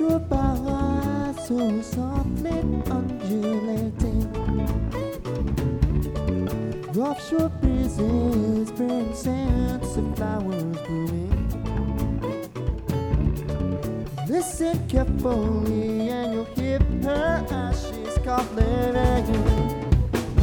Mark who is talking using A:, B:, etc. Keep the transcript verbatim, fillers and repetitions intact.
A: Offshore bars so softly undulating, offshore breezes bring scents of flowers blooming. Listen carefully and you'll hear her as she's calling.